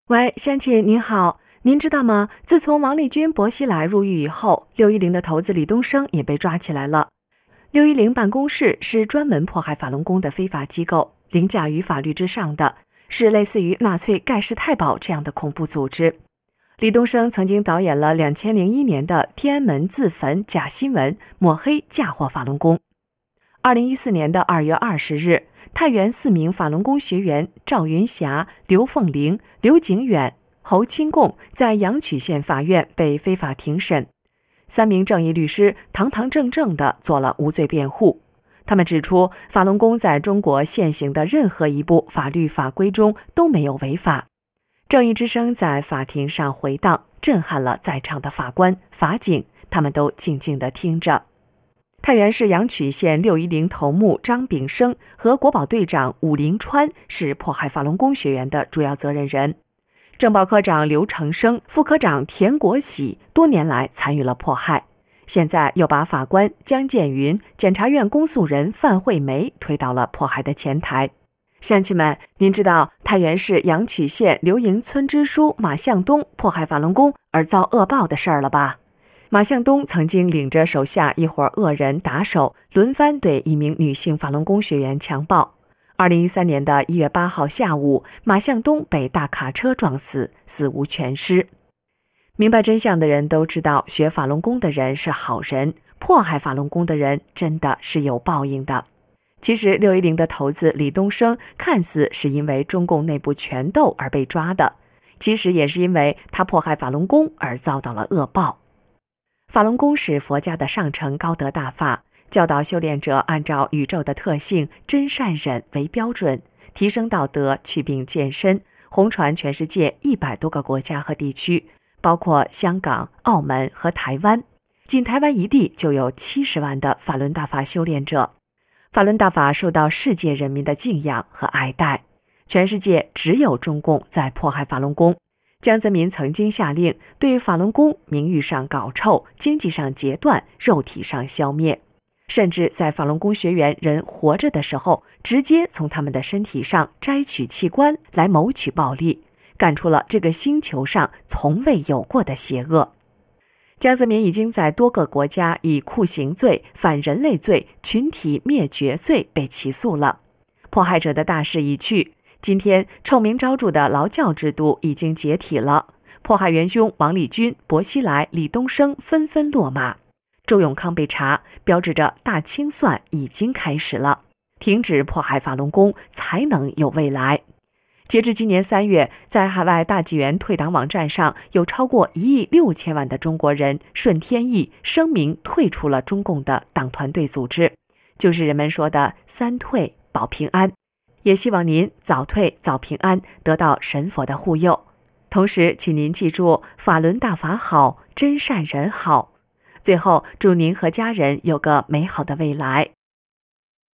喂，乡亲您好，您知道吗？自从王立军、薄熙来入狱以后，610的头子李东生也被抓起来了。610办公室是专门迫害法轮功的非法机构，凌驾于法律之上的，是类似于纳粹盖世太保这样的恐怖组织。李东生曾经导演了2001年的天安门自焚假新闻，抹黑嫁祸法轮功。2014年的2月20日，太原4名法轮功学员赵云霞、刘凤玲、刘景远、侯清贡在阳曲县法院被非法庭审。3名正义律师堂堂正正地做了无罪辩护。他们指出，法轮功在中国现行的任何一部法律法规中都没有违法。正义之声在法庭上回荡，震撼了在场的法官、法警，他们都静静地听着。太原市阳曲县610头目张炳生和国保队长武林川是迫害法轮功学员的主要责任人。政保科长刘成生、副科长田国喜多年来参与了迫害，现在又把法官江建云、检察院公诉人范惠梅推到了迫害的前台。乡亲们，您知道太原市阳曲县刘营村支书马向东迫害法轮功而遭恶报的事儿了吧？马向东曾经领着手下一伙恶人打手，轮番对一名女性法轮功学员强暴。2013年的1月8号下午，马向东被大卡车撞死，死无全尸。明白真相的人都知道，学法轮功的人是好人，迫害法轮功的人真的是有报应的。其实610的头子李东生看似是因为中共内部权斗而被抓的，其实也是因为他迫害法轮功而遭到了恶报。法轮功是佛家的上乘高德大法，教导修炼者按照宇宙的特性真善忍为标准，提升道德，祛病健身，红传全世界100多个国家和地区，包括香港、澳门和台湾。仅台湾一地就有70万的法轮大法修炼者。法轮大法受到世界人民的敬仰和爱戴，全世界只有中共在迫害法轮功。江泽民曾经下令对法轮功名誉上搞臭，经济上截断，肉体上消灭，甚至在法轮功学员人活着的时候，直接从他们的身体上摘取器官来谋取暴利，干出了这个星球上从未有过的邪恶。江泽民已经在多个国家以酷刑罪、反人类罪、群体灭绝罪被起诉了。迫害者的大势已去，今天臭名昭著的劳教制度已经解体了，迫害元凶王立军、薄熙来、李东生纷纷落马。周永康被查，标志着大清算已经开始了，停止迫害法轮功才能有未来。截至今年3月，在海外大纪元退党网站上，有超过1亿6千万的中国人顺天意声明退出了中共的党团队组织，就是人们说的3退保平安。也希望您早退早平安，得到神佛的护佑。同时请您记住，法轮大法好，真善人好。最后祝您和家人有个美好的未来。